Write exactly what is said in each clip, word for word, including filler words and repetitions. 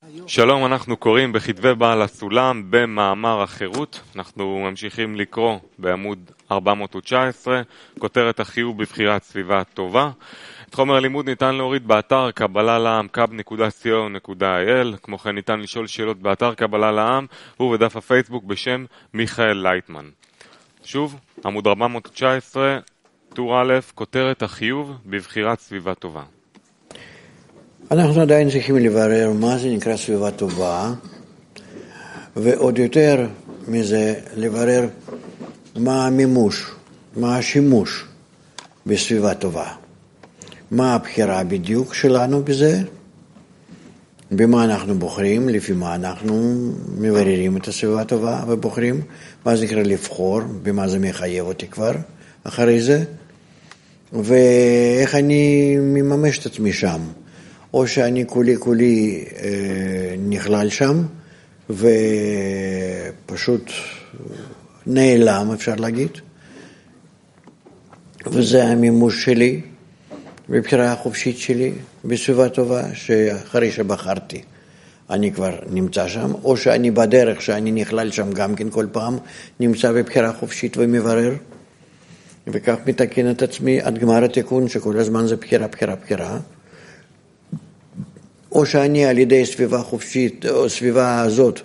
שלום, אנחנו קוראים בכתבי בעל הסולם במאמר החירות. אנחנו ממשיכים לקרוא בעמוד ארבע מאות תשע עשרה, כותרת החיוב בבחירת סביבה טובה. את חומר הלימוד ניתן להוריד באתר קבלה לעם קאב נקודה סי או נקודה איי אל. כמו כן ניתן לשאול שאלות באתר קבלה לעם ובדף הפייסבוק בשם מיכאל לייטמן. שוב, עמוד ארבע מאות תשע עשרה, טור א', כותרת החיוב בבחירת סביבה טובה. אנחנו עדיין צריכים לברר מה זה נקרא סביבה טובה, ועוד יותר מזה לברר מה המימוש, מה השימוש בסביבה טובה. מה הבחירה בדיוק שלנו בזה, במה אנחנו בוחרים, לפי מה אנחנו מבררים את הסביבה טובה ובוחרים, מה זה נקרא לבחור, במה זה מחייב אותי כבר אחרי זה, ואיך אני מממש את עצמי שם. או שאני כולי כולי אה, נכלל שם, ופשוט נעלם, אפשר להגיד. וזה המימוש שלי, בבחירה החופשית שלי, בסביבה טובה, שאחרי שבחרתי, אני כבר נמצא שם, או שאני בדרך שאני נכלל שם גם כן כל פעם, נמצא בבחירה חופשית ומברר, וכך מתקן את עצמי עד גמר התיקון, שכל הזמן זה בחירה, בחירה, בחירה. או שאני על ידי סביבה חופשית, או סביבה הזאת,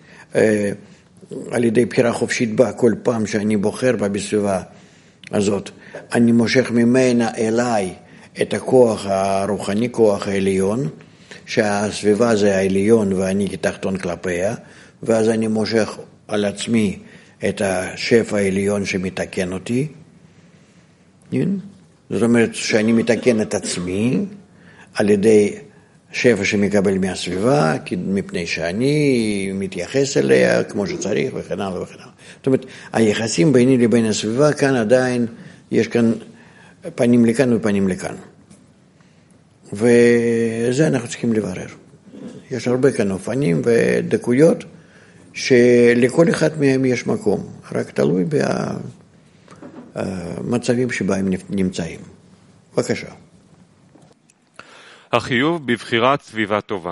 על ידי בחירה חופשית בה, כל פעם שאני בוחר בה בסביבה הזאת, אני מושך ממנה אליי את הכוח הרוחני, כוח העליון, שהסביבה זה העליון ואני כתחתון כלפיה, ואז אני מושך על עצמי את השפע העליון שמתקן אותי. זאת אומרת שאני מתקן את עצמי על ידי שפע שמקבל מהסביבה, מפני שאני מתייחס אליה כמו שצריך וכן הלאה וכן הלאה. זאת אומרת, היחסים ביני לבין הסביבה כאן עדיין, יש כאן פנים לכאן ופנים לכאן. וזה אנחנו צריכים לברר. יש הרבה כאן אופנים ודקויות, שלכל אחד מהם יש מקום, רק תלוי במצבים שבהם נמצאים. בבקשה. החיוב בבחירת סביבה טובה.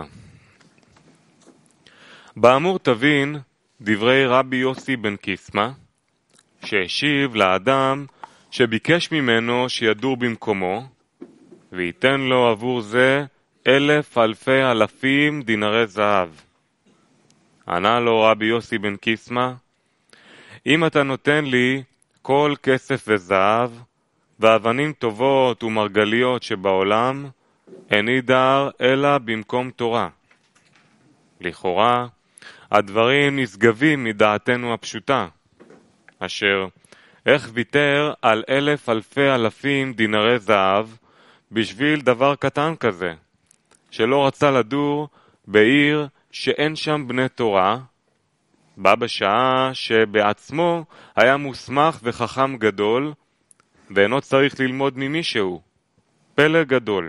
באמור תבין דברי רבי יוסי בן קיסמא, שהשיב לאדם שביקש ממנו שידור במקומו, וייתן לו עבור זה אלף אלפי אלפים דינרי זהב. ענה לו רבי יוסי בן קיסמא, אם אתה נותן לי כל כסף וזהב, ואבנים טובות ומרגליות שבעולם, איני דר אלא במקום תורה. לכאורה, הדברים נשגבים מדעתנו הפשוטה, אשר איך ויתר על אלף אלפי אלפים דינרי זהב בשביל דבר קטן כזה, שלא רצה לדור בעיר שאין שם בני תורה, בא בשעה שבעצמו היה מוסמך וחכם גדול, ואינו צריך ללמוד ממישהו, פלא גדול.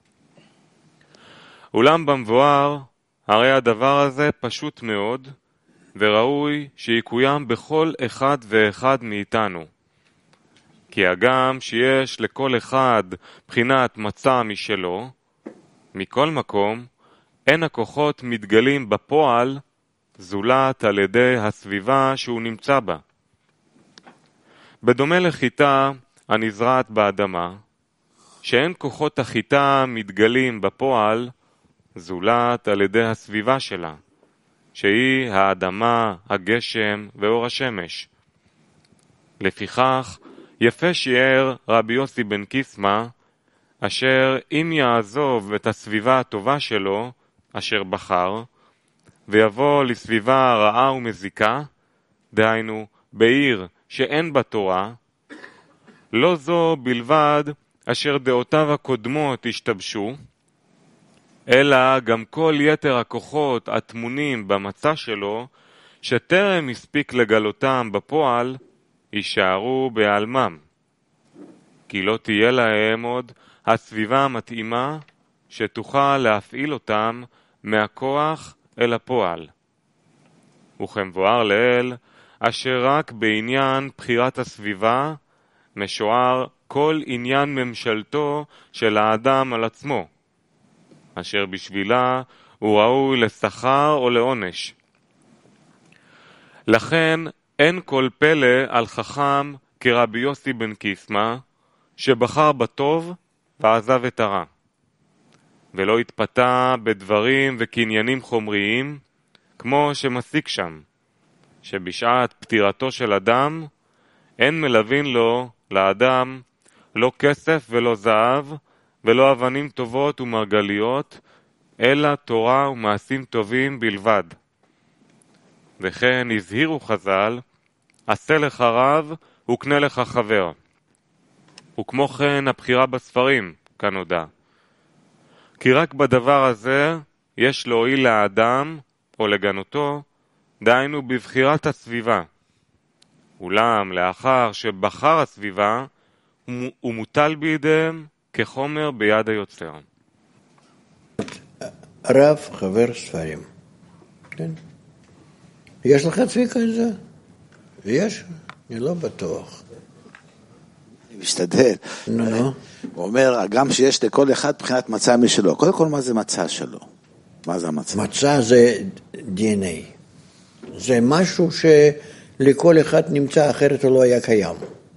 אולם במבואר, הרי הדבר הזה פשוט מאוד, וראוי שיקוים בכל אחד ואחד מאיתנו. כי הגם שיש לכל אחד בחינת מצע משלו, מכל מקום, אין הכוחות מתגלים בפועל, זולת על ידי הסביבה שהוא נמצא בה. בדומה לחיטה הנזרעת באדמה, שאין כוחות החיטה מתגלים בפועל, זולת על ידי הסביבה שלה, שהיא האדמה, הגשם ואור השמש. לפיכך, יפה שיער רבי יוסי בן קיסמא, אשר אם יעזוב את הסביבה הטובה שלו, אשר בחר, ויבוא לסביבה רעה ומזיקה, דהיינו בעיר שאין בה תורה, לא זו בלבד אשר דעותיו הקודמות השתבשו, אלא גם כל יתר הכוחות התמונים במצע שלו, שטרם הספיק לגלותם בפועל, יישארו בהיעלמם. כי לא תהיה להם עוד הסביבה המתאימה, שתוכל להפעיל אותם מהכוח אל הפועל. וכמבואר לאל, אשר רק בעניין בחירת הסביבה, משוער כל עניין ממשלתו של האדם על עצמו, אשר בשבילה הוא ראוי לשכר או לעונש. לכן אין כל פלא על חכם כרבי יוסי בן קיסמא, שבחר בטוב ועזב את הרע, ולא התפתה בדברים וקניינים חומריים, כמו שמסיק שם, שבשעת פטירתו של אדם, אין מלווין לו, לאדם, לא כסף ולא זהב, ולא אבנים טובות ומרגליות, אלא תורה ומעשים טובים בלבד. וכן הזהירו חז"ל, עשה לך רב וקנה לך חבר. וכמו כן הבחירה בספרים, כנודע. כי רק בדבר הזה יש להועיל לאדם, או לגנותו, דהיינו בבחירת הסביבה. אולם לאחר שבחר הסביבה, הוא מוטל בידיהם כחומר ביד היוצר. רב, חבר, ספרים. כן. יש לך צביקה את זה? יש? אני לא בטוח. אני משתדל. נו, נו. הוא אומר, גם שיש לכל אחד בחינת מצע משלו. קודם כל, מה זה מצע שלו? מה זה המצע? מצע זה די אן איי. זה משהו שלכל אחד נמצא, אחרת הוא לא היה קיים.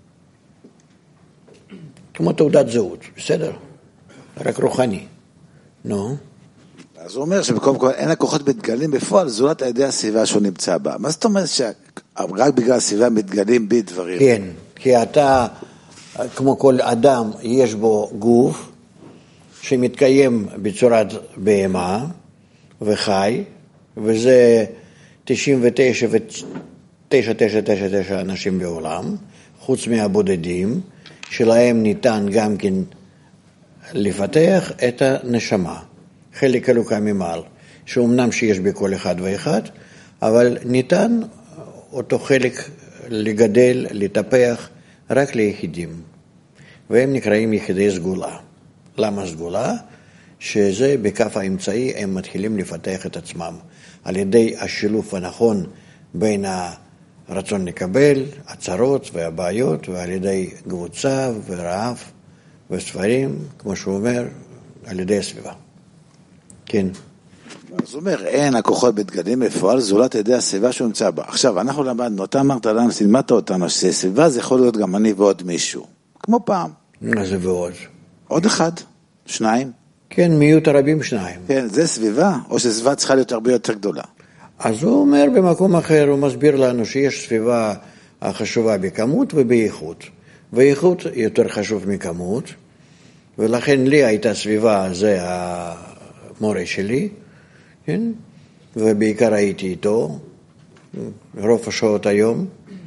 כמו תעודת זהות, בסדר? רק רוחני. נו. אז הוא אומר שבקום כל אין הכוחות מתגלים בפועל, זולת על ידי הסביבה שהוא נמצא בה. מה זאת אומרת שרק בגלל הסביבה מתגלים בי דברים? כן, כי אתה, כמו כל אדם, יש בו גוף שמתקיים בצורת בהמה וחי, וזה תשעים ותשע ותשע תשע תשע תשע אנשים בעולם, חוץ מהבודדים, שלהם ניתן גם כן לפתח את הנשמה. חלק אלוקה ממעל, שאומנם שיש בכל אחד ואחד, אבל ניתן אותו חלק לגדל, לטפח רק ליחידים. והם נקראים יחידי סגולה. למה סגולה? שזה בכף האמצעי הם מתחילים לפתח את עצמם, על ידי השילוב הנכון בין הרצון לקבל, הצרות והבעיות, ועל ידי קבוצה ורעב וספרים, כמו שהוא אומר, על ידי הסביבה. כן. אז הוא אומר, אין הכוחות מתגלים בפועל, זולת על ידי הסביבה שהוא נמצא בה. עכשיו, אנחנו למדנו, אתה אמרת לנו, סלמדת אותנו, שסביבה זה יכול להיות גם אני ועוד מישהו. כמו פעם. מה זה ועוד? עוד אחד, שניים. כן, מיעוט הרבים שניים. כן, זה סביבה, או שסביבה צריכה להיות הרבה יותר גדולה? אז הוא אומר במקום אחר, הוא מסביר לנו שיש סביבה החשובה בכמות ובאיכות. ואיכות יותר חשוב מכמות, ולכן לי הייתה סביבה, זה המורה שלי, כן? ובעיקר הייתי איתו, רוב השעות היום,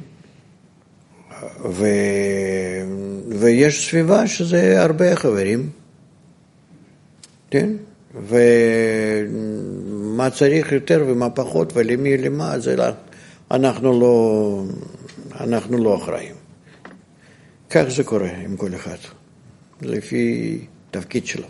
ו... ויש סביבה שזה הרבה חברים, כן? ומה צריך יותר ומה פחות ולמי למה, זה לא... אנחנו לא, אנחנו לא אחראים. כך זה קורה עם כל אחד, לפי תפקיד שלו.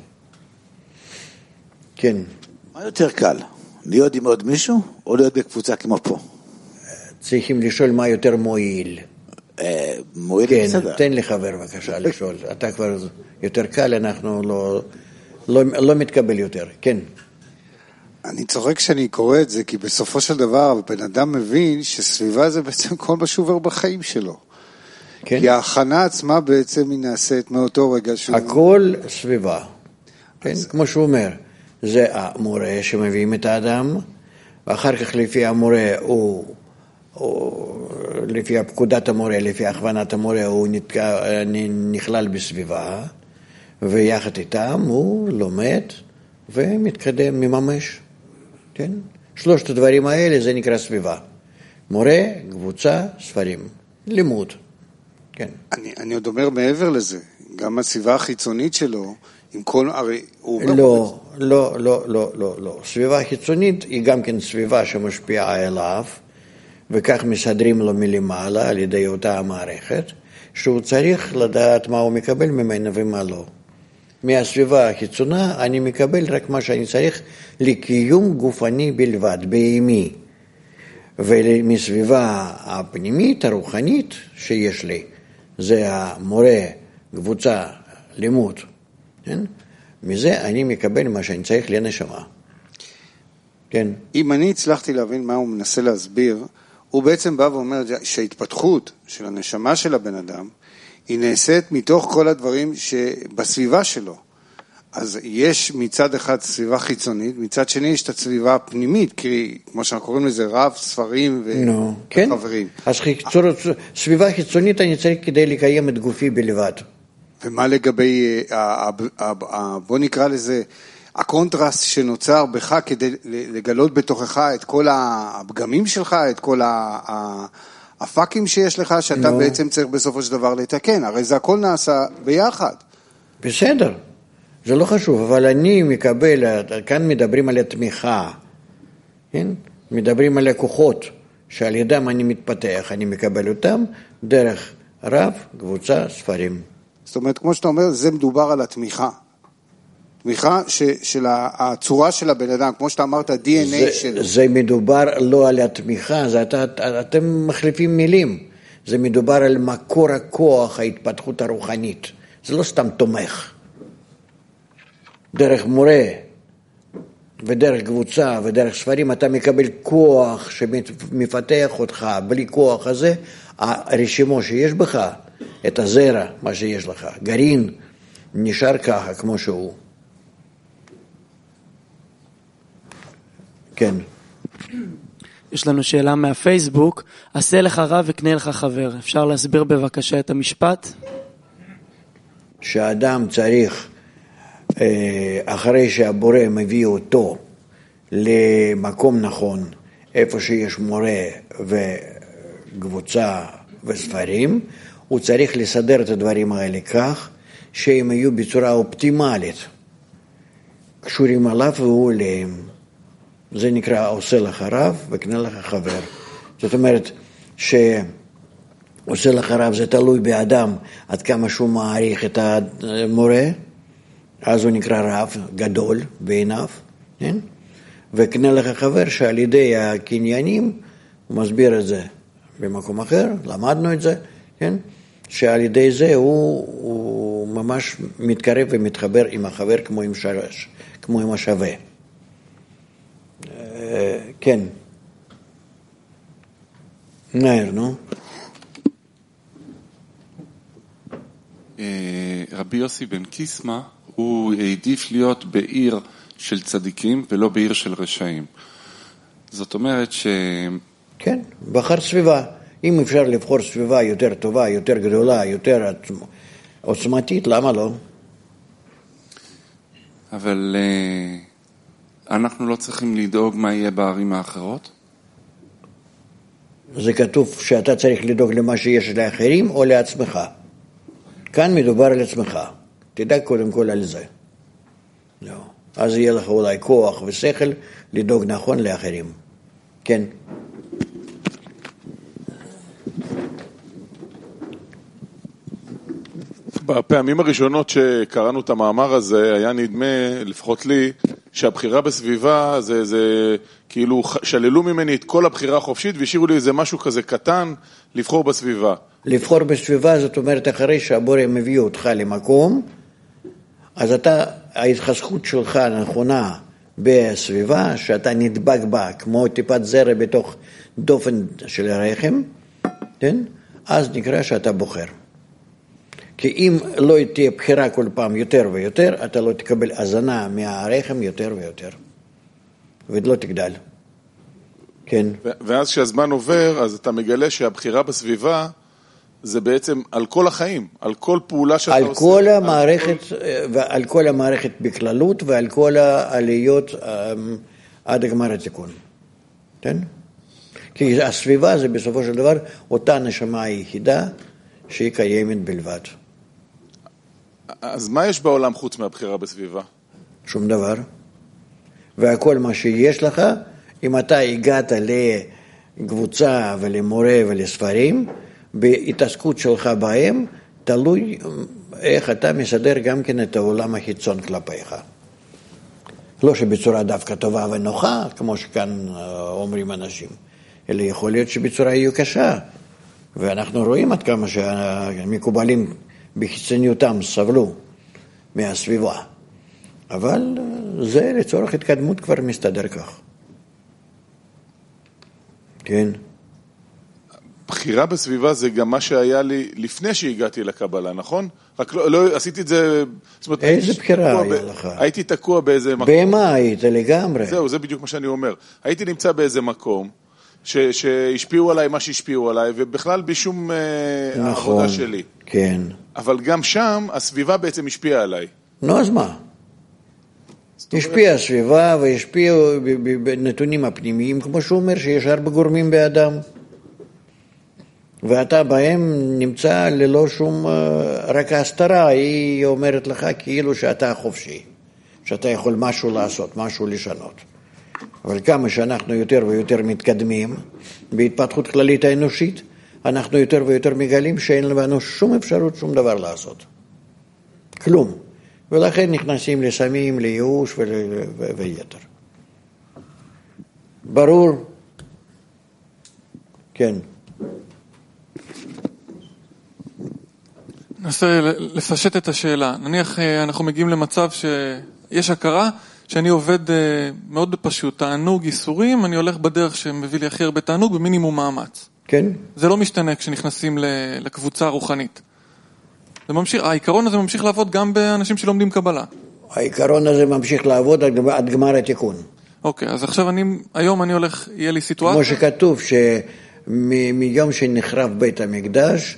כן. מה יותר קל? להיות עם עוד מישהו או להיות בקבוצה כמו פה? צריכים לשאול מה יותר מועיל. מועיל כן, בסדר. תן לי חבר בבקשה לשאול. אתה כבר יותר קל, אנחנו לא, לא, לא מתקבל יותר. כן. אני צוחק כשאני קורא את זה, כי בסופו של דבר בן אדם מבין שסביבה זה בעצם כל מה שעובר בחיים שלו. כן? כי ההכנה עצמה בעצם היא נעשית מאותו רגע שהוא... הכל סביבה. כן? אז... כמו שהוא אומר, זה המורה שמביאים את האדם, ואחר כך לפי המורה הוא, הוא לפי פקודת המורה, לפי הכוונת המורה, הוא נתקע, נכלל בסביבה, ויחד איתם הוא לומד ומתקדם, מממש. כן? שלושת הדברים האלה זה נקרא סביבה. מורה, קבוצה, ספרים. לימוד. כן. אני, אני עוד אומר מעבר לזה, גם הסביבה החיצונית שלו, עם כל, הרי הוא... לא, לא, לא, לא, לא, לא. סביבה חיצונית היא גם כן סביבה שמשפיעה אליו, וכך מסדרים לו מלמעלה על ידי אותה המערכת, שהוא צריך לדעת מה הוא מקבל ממנו ומה לא. מהסביבה החיצונה אני מקבל רק מה שאני צריך לקיום גופני בלבד, בימי. ומסביבה הפנימית, הרוחנית שיש לי, זה המורה, קבוצה, לימוד. כן? מזה אני מקבל מה שאני צריך לנשמה. כן. אם אני הצלחתי להבין מה הוא מנסה להסביר, הוא בעצם בא ואומר שההתפתחות של הנשמה של הבן אדם, היא נעשית מתוך כל הדברים שבסביבה שלו. אז יש מצד אחד סביבה חיצונית, מצד שני יש את הסביבה הפנימית, כי כמו שאנחנו קוראים לזה רב, ספרים וחברים. כן, אז סביבה חיצונית אני צריך כדי לקיים את גופי בלבד. ומה לגבי, בוא נקרא לזה, הקונטרסט שנוצר בך כדי לגלות בתוכך את כל הפגמים שלך, את כל הפאקים שיש לך, שאתה בעצם צריך בסופו של דבר לתקן. הרי זה הכל נעשה ביחד. בסדר. זה לא חשוב, אבל אני מקבל, כאן מדברים על התמיכה, כן? מדברים על הכוחות, שעל ידם אני מתפתח, אני מקבל אותם דרך רב, קבוצה, ספרים. זאת אומרת, כמו שאתה אומר, זה מדובר על התמיכה. תמיכה ש, של הצורה של הבן אדם, כמו שאתה אמרת, די אן איי שלו. זה מדובר לא על התמיכה, זה, את, את, אתם מחליפים מילים. זה מדובר על מקור הכוח, ההתפתחות הרוחנית. זה לא סתם תומך. דרך מורה ודרך קבוצה ודרך ספרים אתה מקבל כוח שמפתח אותך. בלי כוח הזה, הרשימו שיש בך, את הזרע, מה שיש לך, גרעין, נשאר ככה כמו שהוא. כן. יש לנו שאלה מהפייסבוק. עשה לך רב וקנה לך חבר. אפשר להסביר בבקשה את המשפט? שהאדם צריך, אחרי שהבורא מביא אותו למקום נכון, איפה שיש מורה וקבוצה וספרים, הוא צריך לסדר את הדברים האלה כך שהם יהיו בצורה אופטימלית, קשורים עליו והוא אליהם. זה נקרא עושה לך רב וקנה לך חבר. זאת אומרת שעושה לך רב זה תלוי באדם עד כמה שהוא מעריך את המורה, אז הוא נקרא רב גדול בעיניו, כן? וקנה לך חבר שעל ידי הקניינים, הוא מסביר את זה במקום אחר, למדנו את זה, כן? שעל ידי זה הוא, הוא ממש מתקרב ומתחבר עם החבר כמו עם, שרש, כמו עם השווה. כן. נער, נו. רבי יוסי בן קיסמה, הוא העדיף להיות בעיר של צדיקים ולא בעיר של רשעים. זאת אומרת ש... כן, בחר סביבה. אם אפשר לבחור סביבה יותר טובה, יותר גדולה, יותר עוצמתית, למה לא? אבל אנחנו לא צריכים לדאוג מה יהיה בערים האחרות? זה כתוב שאתה צריך לדאוג למה שיש לאחרים או לעצמך. כאן מדובר על עצמך. תדאג קודם כל על זה. לא. אז יהיה לך אולי כוח ושכל לדאוג נכון לאחרים. כן. בפעמים הראשונות שקראנו את המאמר הזה, היה נדמה, לפחות לי, שהבחירה בסביבה, זה, זה כאילו שללו ממני את כל הבחירה החופשית, והשאירו לי איזה משהו כזה קטן, לבחור בסביבה. לבחור בסביבה, זאת אומרת, אחרי שהבורא מביא אותך למקום, אז אתה, ההתחזקות שלך נכונה בסביבה, שאתה נדבק בה, כמו טיפת זרע בתוך דופן של הרחם, כן? אז נקרא שאתה בוחר. כי אם לא תהיה בחירה כל פעם יותר ויותר, אתה לא תקבל הזנה מהרחם יותר ויותר. ולא תגדל. כן. ואז כשהזמן עובר, אז אתה מגלה שהבחירה בסביבה, זה בעצם על כל החיים, על כל פעולה שאתה על עושה. כל המערכת, ועל כל המערכת בכללות, ועל כל העליות עד הגמר התיקון. כן? כי הסביבה זה בסופו של דבר אותה נשמה היחידה שהיא קיימת בלבד. אז מה יש בעולם חוץ מהבחירה בסביבה? שום דבר. והכל מה שיש לך, אם אתה הגעת לקבוצה ולמורה ולספרים, בהתעסקות שלך בהם, תלוי איך אתה מסדר גם כן את העולם החיצון כלפיך. לא שבצורה דווקא טובה ונוחה, כמו שכאן אומרים אנשים, אלא יכול להיות שבצורה יהיו קשה. ואנחנו רואים עד כמה שהמקובלים בחיצוניותם סבלו מהסביבה. אבל זה לצורך התקדמות כבר מסתדר כך. כן. בחירה בסביבה זה גם מה שהיה לי לפני שהגעתי לקבלה, נכון? רק לא, לא עשיתי את זה... אומרת, איזה בחירה היה ב... לך? הייתי תקוע באיזה מקום. במה היית לגמרי? זהו, זה בדיוק מה שאני אומר. הייתי נמצא באיזה מקום, ש... שהשפיעו עליי מה שהשפיעו עליי, ובכלל בשום נכון, העבודה שלי. כן. אבל גם שם הסביבה בעצם השפיעה עליי. נו, אז מה? השפיעה הסביבה והשפיעו בנתונים הפנימיים, כמו שהוא אומר שיש הרבה גורמים באדם. ואתה בהם נמצא ללא שום, רק ההסתרה, היא אומרת לך כאילו שאתה חופשי, שאתה יכול משהו לעשות, משהו לשנות. אבל כמה שאנחנו יותר ויותר מתקדמים בהתפתחות כללית האנושית, אנחנו יותר ויותר מגלים שאין לנו שום אפשרות, שום דבר לעשות. כלום. ולכן נכנסים לסמים, לייאוש ויתר. ברור? כן. ננסה לפשט את השאלה. נניח אנחנו מגיעים למצב שיש הכרה שאני עובד מאוד פשוט, תענוג ייסורים, אני הולך בדרך שמביא לי הכי הרבה תענוג במינימום מאמץ. כן. זה לא משתנה כשנכנסים לקבוצה הרוחנית. זה ממשיך, העיקרון הזה ממשיך לעבוד גם באנשים שלומדים קבלה. העיקרון הזה ממשיך לעבוד עד גמר התיקון. אוקיי, אז עכשיו אני, היום אני הולך, יהיה לי סיטואציה. כמו שכתוב שמיום שנחרב בית המקדש,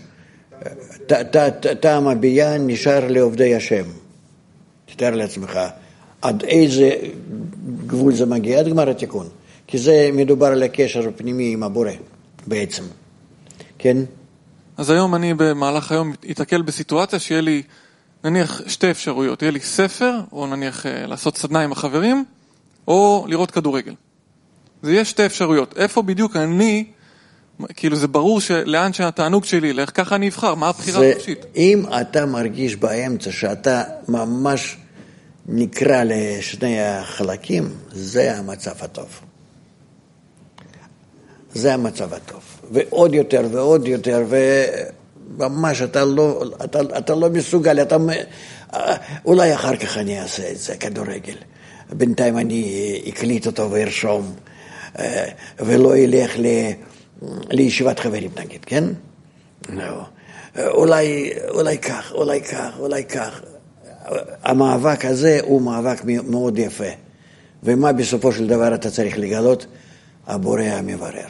טעם הבניין נשאר לעובדי השם. תתאר לעצמך, עד איזה גבול זה מגיע, עד גמר התיקון. כי זה מדובר על הקשר פנימי עם הבורא, בעצם. כן? אז היום אני במהלך היום אתקל בסיטואציה שיהיה לי, נניח, שתי אפשרויות. יהיה לי ספר, או נניח לעשות סדנה עם החברים, או לראות כדורגל. זה יהיה שתי אפשרויות. איפה בדיוק אני... כאילו זה ברור שלאן שהתענוג שלי ילך, ככה אני אבחר, מה הבחירה החופשית? אם אתה מרגיש באמצע שאתה ממש נקרא לשני החלקים, זה המצב הטוב. זה המצב הטוב. ועוד יותר ועוד יותר, וממש אתה לא, אתה, אתה לא מסוגל, אתה, אולי אחר כך אני אעשה את זה, כדורגל. בינתיים אני אקליט אותו וארשום, ולא ילך ל... לישיבת חברים נגיד, כן? לא. אולי, אולי כך, אולי כך, אולי כך. המאבק הזה הוא מאבק מאוד יפה. ומה בסופו של דבר אתה צריך לגלות? הבורא המברר.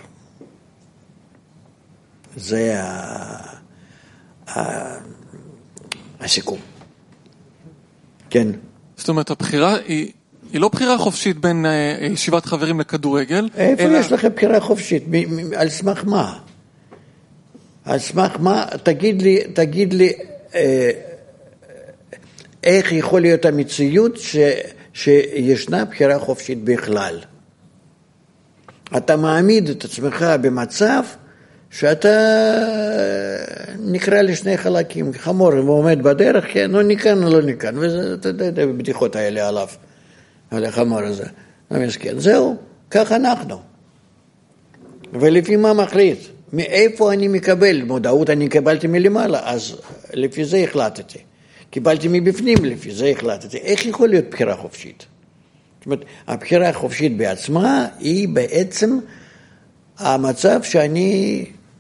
זה ה... ה... הסיכום. כן. זאת אומרת, הבחירה היא... היא לא בחירה חופשית בין ישיבת חברים לכדורגל. איפה אלא... יש לכם בחירה חופשית? מ- מ- על סמך מה? על סמך מה? תגיד לי, תגיד לי, אה, איך יכול להיות המציאות ש, שישנה בחירה חופשית בכלל? אתה מעמיד את עצמך במצב שאתה נקרא לשני חלקים, חמור ועומד בדרך, כן, לא ניקן או לא ניקן, וזה, אתה יודע, הבדיחות האלה עליו. על החמור הזה, המסכן. זהו, כך אנחנו. ולפי מה מחליט? מאיפה אני מקבל? מודעות אני קיבלתי מלמעלה, אז לפי זה החלטתי. קיבלתי מבפנים, לפי זה החלטתי. איך יכול להיות בחירה חופשית? זאת אומרת, הבחירה החופשית בעצמה היא בעצם המצב שאני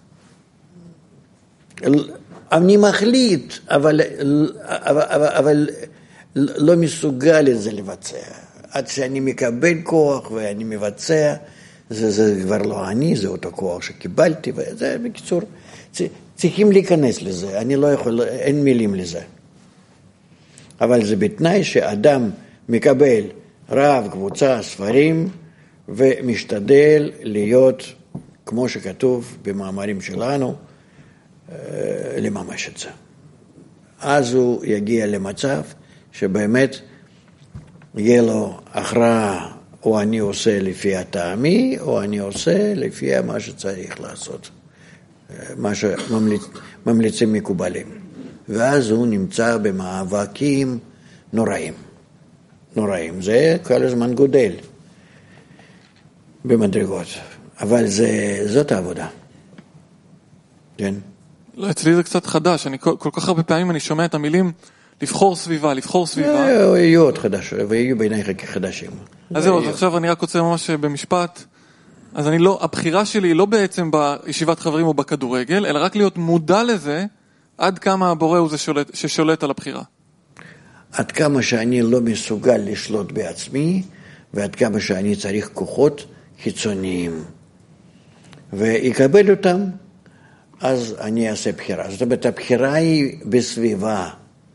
אני מחליט, אבל, אבל, אבל, אבל לא מסוגל את זה לבצע. עד שאני מקבל כוח ואני מבצע, זה, זה כבר לא אני, זה אותו כוח שקיבלתי, וזה בקיצור, צריכים להיכנס לזה, אני לא יכול, אין מילים לזה. אבל זה בתנאי שאדם מקבל רב, קבוצה, ספרים, ומשתדל להיות, כמו שכתוב במאמרים שלנו, לממש את זה. אז הוא יגיע למצב שבאמת יהיה לו הכרעה, או אני עושה לפי הטעמי, או אני עושה לפי מה שצריך לעשות, מה שממליצים מקובלים. ואז הוא נמצא במאבקים נוראים. נוראים. זה כל הזמן גודל במדרגות. אבל זה, זאת העבודה. כן? לא, אצלי זה קצת חדש. אני, כל, כל כך הרבה פעמים אני שומע את המילים לבחור סביבה, לבחור סביבה. יהיו עוד חדש, ויהיו בעיניי חדשים. אז זהו, עכשיו אני רק רוצה ממש במשפט, אז אני לא, הבחירה שלי היא לא בעצם בישיבת חברים או בכדורגל, אלא רק להיות מודע לזה, עד כמה הבורא הוא זה שולט, ששולט על הבחירה. עד כמה שאני לא מסוגל לשלוט בעצמי, ועד כמה שאני צריך כוחות חיצוניים. ויקבל אותם, אז אני אעשה בחירה. זאת אומרת, הבחירה היא בסביבה,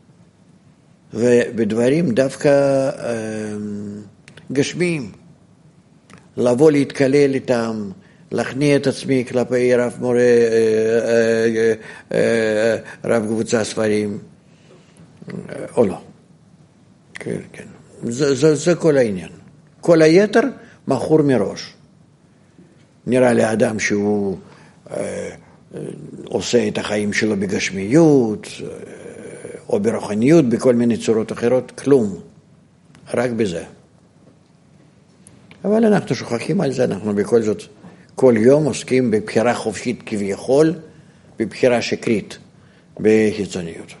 ובדברים דווקא אה, גשמיים. לבוא להתקלל איתם, להכניע את עצמי כלפי רב מורה, אה, אה, אה, רב קבוצה ספרים, או לא. כן, כן. זה, זה, זה כל העניין. כל היתר מכור מראש. נראה לי אדם שהוא אה, אה, עושה את החיים שלו בגשמיות, אה, או ברוחניות, בכל מיני צורות אחרות, כלום. רק בזה. אבל אנחנו שוכחים על זה, אנחנו בכל זאת כל יום עוסקים בבחירה חופשית כביכול, בבחירה שקרית, בחיצוניות.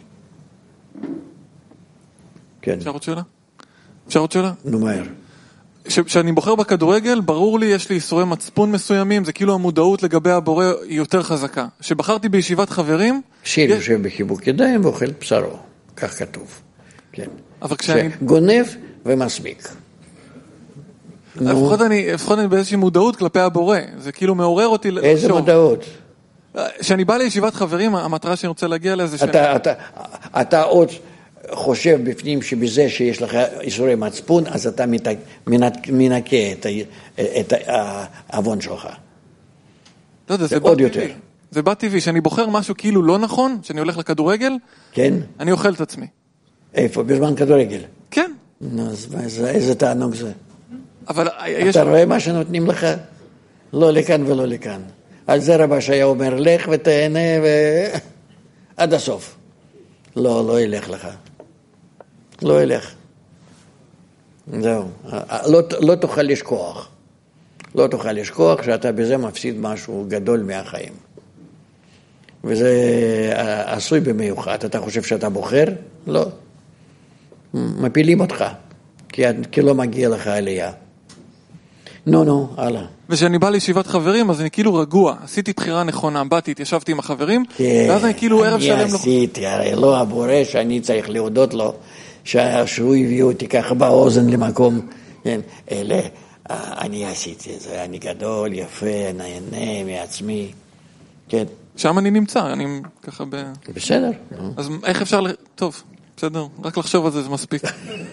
כן. אפשר עוד שאלה? אפשר עוד שאלה? נו, מהר. כשאני בוחר בכדורגל, ברור לי, יש לי איסורי מצפון מסוימים, זה כאילו המודעות לגבי הבורא היא יותר חזקה. כשבחרתי בישיבת חברים... שיר יושב בחיבוק ידיים ואוכל בשרו, כך כתוב. כן. אבל כשאני... גונב ומסמיק. לפחות אני, לפחות אני באיזושהי מודעות כלפי הבורא, זה כאילו מעורר אותי... איזה מודעות? כשאני בא לישיבת חברים, המטרה שאני רוצה להגיע לזה... אתה, אתה, אתה עוד חושב בפנים שבזה שיש לך איסורי מצפון, אז אתה מנקה את, את האבון שלך. לא יודע, זה בא טבעי. זה בא טבעי, שאני בוחר משהו כאילו לא נכון, שאני הולך לכדורגל, כן? אני אוכל את עצמי. איפה? בזמן כדורגל? כן. נו, אז איזה תענוג זה? אבל אתה רואה מה שנותנים לך? לא לכאן ולא לכאן. על זה רבא שהיה אומר, לך ותהנה עד הסוף. לא, לא ילך לך. לא ילך. זהו. לא, לא תוכל לשכוח. לא תוכל לשכוח שאתה בזה מפסיד משהו גדול מהחיים. וזה עשוי במיוחד. אתה חושב שאתה בוחר? לא. מפילים אותך. כי, כי לא מגיע לך עלייה. נו, נו, הלאה. וכשאני בא לישיבת חברים, אז אני כאילו רגוע. עשיתי בחירה נכונה, באתי, התיישבתי עם החברים, כן, ואז אני כאילו ערב שלם... אני עשיתי, הרי לא הבורא שאני צריך להודות לו, שהוא הביא אותי ככה באוזן למקום, כן, אלה, אני עשיתי את זה, אני גדול, יפה, נהנה מעצמי, כן. שם אני נמצא, אני ככה ב... בסדר. אז איך אפשר... טוב, בסדר, רק לחשוב על זה, זה מספיק.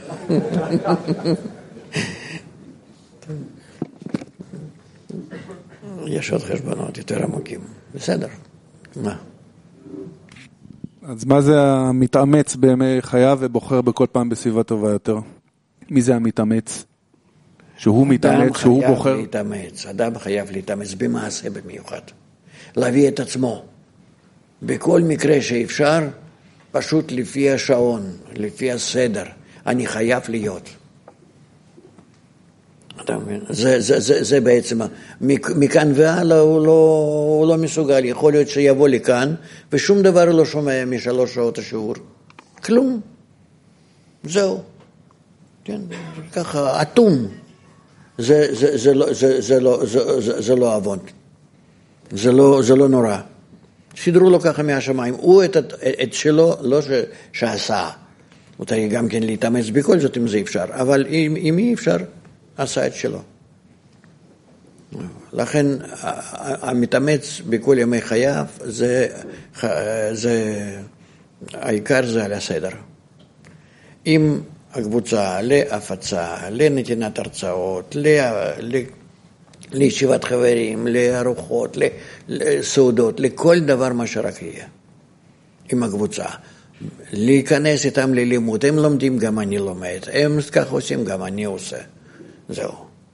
יש עוד חשבונות יותר עמוקים. בסדר. מה? אז מה זה המתאמץ בימי חייו ובוחר בכל פעם בסביבה טובה יותר? מי זה המתאמץ? שהוא מתאמץ, שהוא בוחר? אדם חייב להתאמץ. אדם חייב להתאמץ במעשה במיוחד. להביא את עצמו. בכל מקרה שאפשר, פשוט לפי השעון, לפי הסדר. אני חייב להיות. זה, זה, זה, זה בעצם, מכאן והלאה הוא לא, הוא לא מסוגל, יכול להיות שיבוא לכאן, ושום דבר לא שומע משלוש שעות השיעור. כלום. זהו. כן, ככה, אטום. זה, זה, זה, לא, זה, זה, לא, זה, זה, זה לא עוון. זה לא, זה לא נורא. שידרו לו ככה מהשמיים. הוא את, את שלו, לא ש, שעשה. הוא צריך גם כן להתאמץ בכל זאת אם זה אפשר. אבל אם, אם אי אפשר, עשה את שלו. לכן המתאמץ בכל ימי חייו, זה, זה, העיקר זה על הסדר. עם הקבוצה, להפצה, לנתינת הרצאות, לישיבת חברים, לארוחות, לסעודות, לכל דבר מה שרק יהיה. עם הקבוצה. להיכנס איתם ללימוד, הם לומדים, גם אני לומד. הם כך עושים, גם אני עושה. זהו.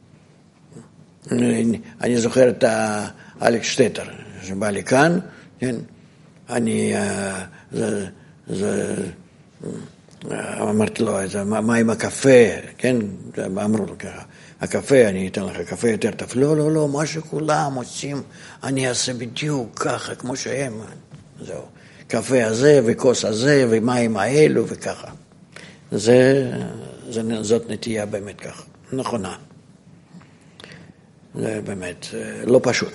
אני, אני זוכר את אלכס שטטר, שבא לי כאן, כן? אני, זה, זה, אמרתי לו, מה, מה עם הקפה, כן? אמרו לו ככה, הקפה, אני אתן לך קפה יותר טוב. לא, לא, לא, מה שכולם עושים, אני אעשה בדיוק ככה, כמו שהם. זהו. קפה הזה, וכוס הזה, ומים האלו, וככה. זה, זה, זאת נטייה באמת ככה. נכונה. זה באמת לא פשוט.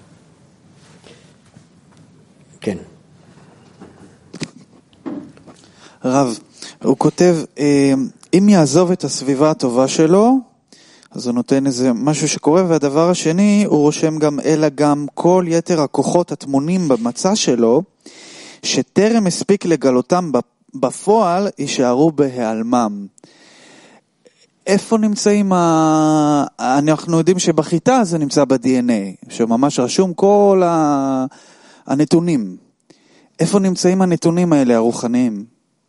כן. רב, הוא כותב, אם יעזוב את הסביבה הטובה שלו, אז הוא נותן איזה משהו שקורה, והדבר השני, הוא רושם גם, אלא גם כל יתר הכוחות הטמונים במצע שלו, שטרם הספיק לגלותם בפועל, יישארו בהיעלמם. איפה נמצאים, ה... אנחנו יודעים שבחיטה זה נמצא ב-די אן איי, שממש רשום כל ה... הנתונים. איפה נמצאים הנתונים האלה, הרוחניים?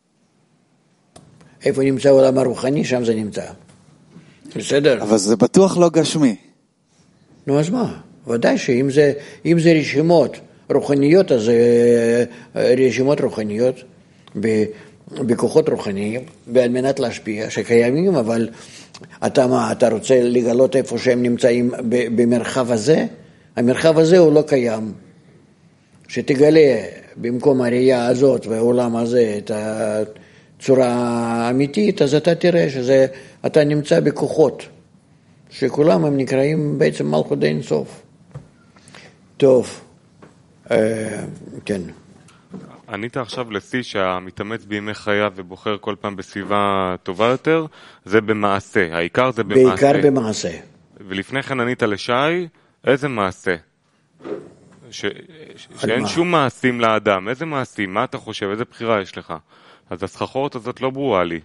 איפה נמצא העולם הרוחני, שם זה נמצא. בסדר. אבל זה בטוח לא גשמי. נו, אז מה? ודאי שאם זה, אם זה רשימות רוחניות, אז רשימות רוחניות בכוחות רוחניים, ועל מנת להשפיע, שקיימים, אבל אתה מה, אתה רוצה לגלות איפה שהם נמצאים במרחב הזה? המרחב הזה הוא לא קיים. שתגלה במקום הראייה הזאת והעולם הזה את הצורה האמיתית, אז אתה תראה שזה, אתה נמצא בכוחות, שכולם הם נקראים בעצם מלכות אין סוף. טוב, אה, כן. ענית עכשיו לשיא שהמתאמץ בימי חייו ובוחר כל פעם בסביבה טובה יותר, זה במעשה, העיקר זה במעשה. בעיקר במעשה. ולפני כן ענית לשי, איזה מעשה? ש... שאין מה? שום מעשים לאדם, איזה מעשים? מה אתה חושב? איזה בחירה יש לך? אז הסחרחורת הזאת לא ברורה לי.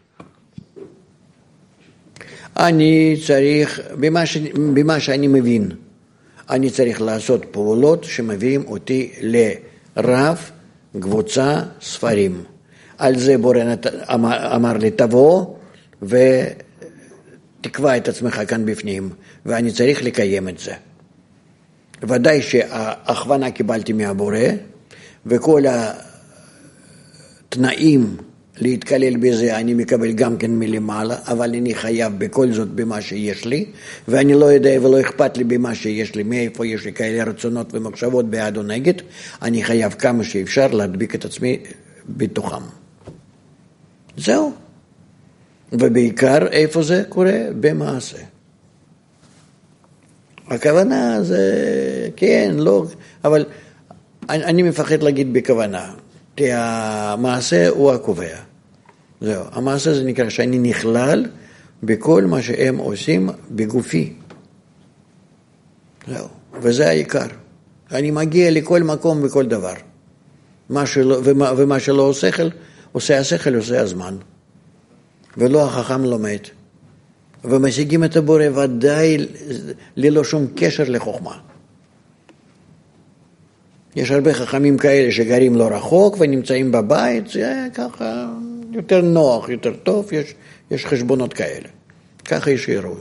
אני צריך, במה, ש... במה שאני מבין, אני צריך לעשות פעולות שמביאים אותי לרב קבוצה ספרים. על זה בורן אמר, אמר לי, תבוא ותקבע את עצמך כאן בפנים, ואני צריך לקיים את זה. ודאי שההכוונה קיבלתי מהבורא, וכל התנאים להתקלל בזה אני מקבל גם כן מלמעלה, אבל אני חייב בכל זאת במה שיש לי, ואני לא יודע ולא אכפת לי במה שיש לי, מאיפה יש לי כאלה רצונות ומחשבות בעד או נגד, אני חייב כמה שאפשר להדביק את עצמי בתוכם. זהו. ובעיקר איפה זה קורה? במעשה. הכוונה זה, כן, לא, אבל אני, אני מפחד להגיד בכוונה, כי המעשה הוא הקובע. זהו, המעשה זה נקרא שאני נכלל בכל מה שהם עושים בגופי. זהו, וזה העיקר. אני מגיע לכל מקום וכל דבר. מה שלא, ומה, ומה שלא עושה שכל, עושה השכל, עושה הזמן. ולא החכם לומד. ומשיגים את הבורא ודאי ללא שום קשר לחוכמה. יש הרבה חכמים כאלה שגרים לא רחוק ונמצאים בבית, זה ככה יותר נוח, יותר טוב, יש, יש חשבונות כאלה. ככה ישאירו.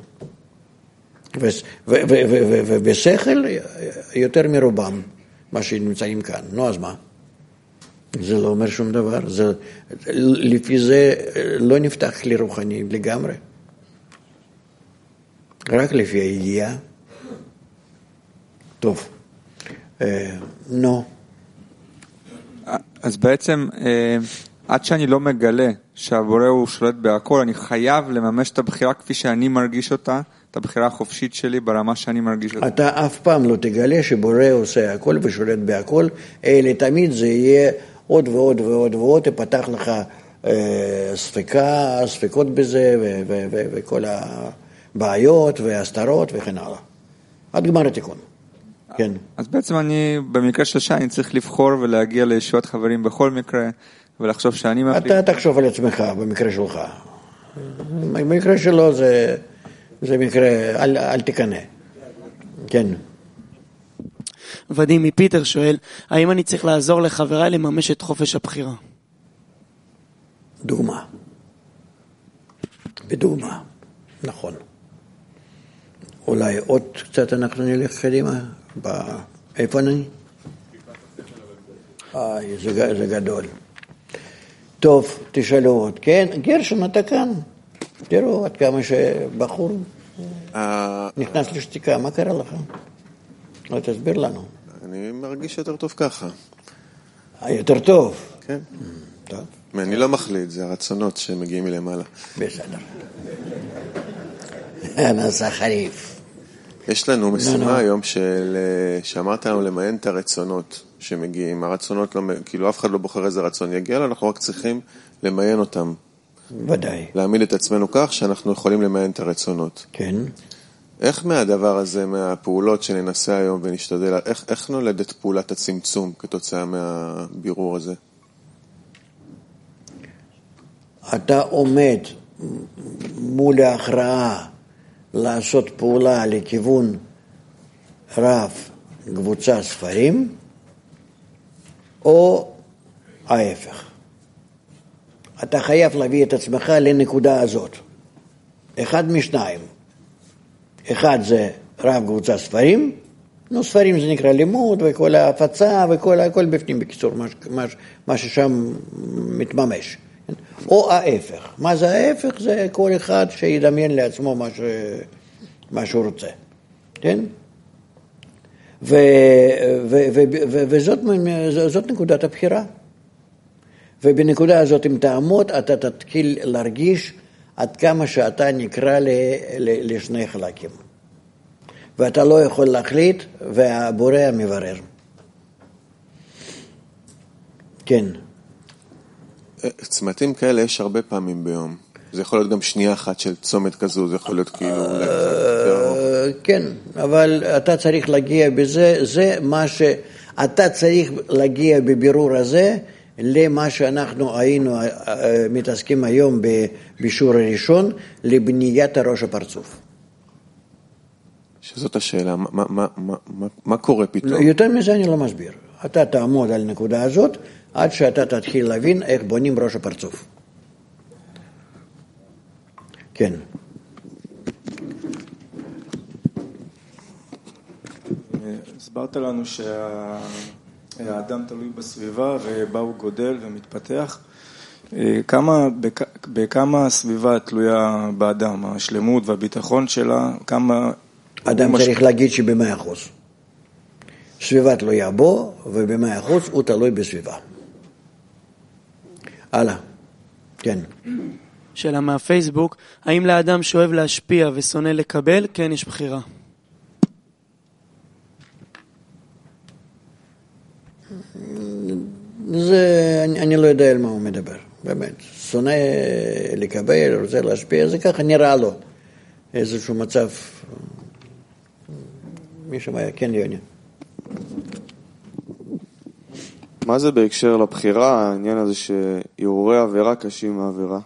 ובשכל יותר מרובם, מה שנמצאים כאן. נו, אז מה? זה לא אומר שום דבר. זה, לפי זה לא נפתח כלי רוחני לגמרי. רק לפי הידיעה. טוב. נו. אז בעצם, עד שאני לא מגלה שהבורא הוא שולט בהכל, אני חייב לממש את הבחירה כפי שאני מרגיש אותה, את הבחירה החופשית שלי ברמה שאני מרגיש אותה. אתה אף פעם לא תגלה שבורא עושה הכל ושולט בהכל, אלא תמיד זה יהיה עוד ועוד ועוד ועוד, תפתח לך ספקה, ספקות בזה וכל הבעיות והסתרות וכן הלאה. עד גמר התיקון. כן. אז בעצם אני, במקרה של שי, אני צריך לבחור ולהגיע לישועת חברים בכל מקרה, ולחשוב שאני מפליג. אתה תחשוב על עצמך במקרה שלך. במקרה שלו זה, זה מקרה, אל, אל תקנה. כן. ודים מפיטר שואל, האם אני צריך לעזור לחבריי לממש את חופש הבחירה? דוגמה. בדוגמה. נכון. אולי עוד קצת אנחנו נלך קדימה. איפה אני? איי, זה, זה גדול. טוב, תשאלו עוד. כן, גרשון, אתה כאן. תראו, עד כמה שבחור נכנס לשתיקה. מה קרה לך? לא תסביר לנו. אני מרגיש יותר טוב ככה. יותר טוב? כן. טוב. אני לא מחליט, זה הרצונות שמגיעים מלמעלה. בסדר. נעשה חריף. יש לנו משימה היום של, שאמרת לנו למיין את הרצונות שמגיעים. הרצונות, לא, כאילו אף אחד לא בוחר איזה רצון יגיע לו, אנחנו רק צריכים למיין אותם. ודאי. להעמיד את עצמנו כך שאנחנו יכולים למיין את הרצונות. כן. איך מהדבר הזה, מהפעולות שננסה היום ונשתדל, איך, איך נולדת פעולת הצמצום כתוצאה מהבירור הזה? אתה עומד מול ההכרעה לעשות פעולה לכיוון רב קבוצה ספרים, או ההפך. אתה חייב להביא את עצמך לנקודה הזאת. אחד משניים. אחד זה רב קבוצה ספרים, נו ספרים זה נקרא לימוד וכל ההפצה וכל הכל בפנים בקיצור, מה, מה, מה ששם מתממש. או ההפך. מה זה ההפך? זה כל אחד שידמיין לעצמו מה, ש... מה שהוא רוצה. כן? ו... ו... ו... ו... וזאת זאת נקודת הבחירה. ובנקודה הזאת אם תעמוד, אתה תתחיל להרגיש עד כמה שאתה נקרא ל... ל... לשני חלקים. ואתה לא יכול להחליט, והבורא מברר. כן. צמתים כאלה יש הרבה פעמים ביום. זה יכול להיות גם שנייה אחת של צומת כזו, זה יכול להיות כאילו... כן, אבל אתה צריך להגיע בזה, זה מה ש... אתה צריך להגיע בבירור הזה למה שאנחנו היינו מתעסקים היום בשיעור הראשון, לבניית הראש הפרצוף. שזאת השאלה, מה, מה, מה, מה, מה קורה פתאום? יותר מזה אני לא מסביר. אתה תעמוד על נקודה הזאת, עד שאתה תתחיל להבין איך בונים ראש הפרצוף. כן. הסברת לנו שהאדם תלוי בסביבה ובה הוא גודל ומתפתח. כמה, בכמה הסביבה תלויה באדם, השלמות והביטחון שלה, כמה... אדם צריך להגיד שבמאה אחוז. סביבה תלויה בו, ובמאה אחוז הוא תלוי בסביבה. הלאה. כן. שאלה מהפייסבוק, האם לאדם שאוהב להשפיע ושונא לקבל, כן יש בחירה? זה, אני, אני לא יודע על מה הוא מדבר, באמת. שונא לקבל, רוצה להשפיע, זה ככה נראה לו. איזשהו מצב... מי שמע, כן יוני. מה זה בהקשר לבחירה, העניין הזה שערעורי עבירה קשים מעבירה?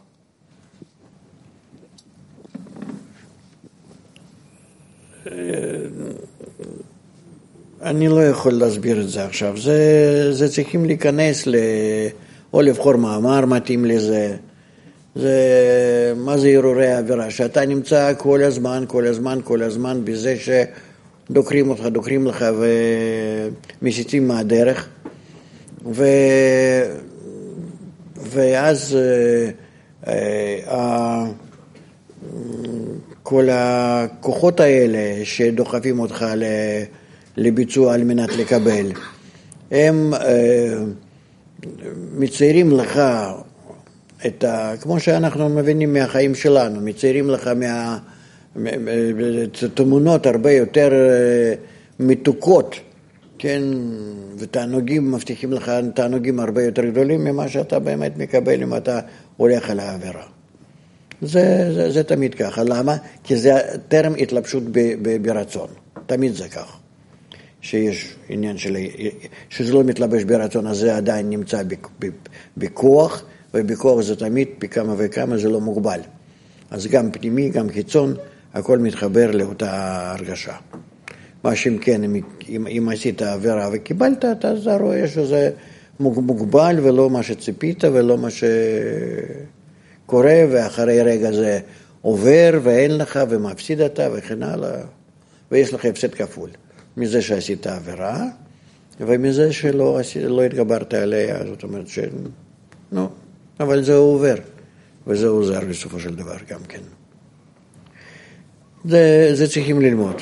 אני לא יכול להסביר את זה עכשיו. זה, זה צריכים להיכנס ל... או לבחור מאמר מתאים לזה. זה, מה זה ערעורי עבירה? שאתה נמצא כל הזמן, כל הזמן, כל הזמן בזה שדוקרים אותך, דוקרים לך ומסיתים מהדרך. ו... ואז אה, כל הכוחות האלה שדוחפים אותך לביצוע על מנת לקבל, הם אה, מציירים לך את ה... כמו שאנחנו מבינים מהחיים שלנו, מציירים לך מה... תמונות הרבה יותר מתוקות, כן, ותענוגים מבטיחים לך תענוגים הרבה יותר גדולים ממה שאתה באמת מקבל אם אתה הולך על העבירה. זה, זה, זה תמיד ככה. למה? כי זה טרם התלבשות ב, ב, ברצון. תמיד זה כך. שיש עניין של... שזה לא מתלבש ברצון, אז זה עדיין נמצא בכוח, ובכוח זה תמיד בכמה וכמה זה לא מוגבל. אז גם פנימי, גם חיצון, הכל מתחבר לאותה הרגשה. מה שאם כן, אם, אם, אם עשית עבירה וקיבלת, אתה רואה שזה מוגבל ולא מה שציפית ולא מה שקורה, ואחרי רגע זה עובר ואין לך ומפסיד אתה וכן הלאה, ויש לך הפסד כפול. מזה שעשית עבירה, ומזה שלא לא התגברת עליה, זאת אומרת ש... נו, אבל זה עובר, וזה עוזר בסופו של דבר גם כן. זה, זה צריכים ללמוד.